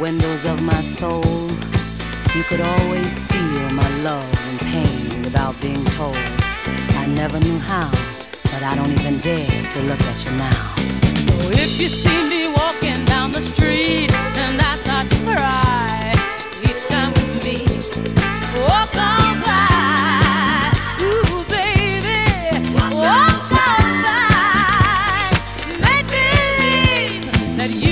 windows of my soul, you could always feel my love and pain without being told. I never knew how, but I don't even dare to look at you now. So if you see me walking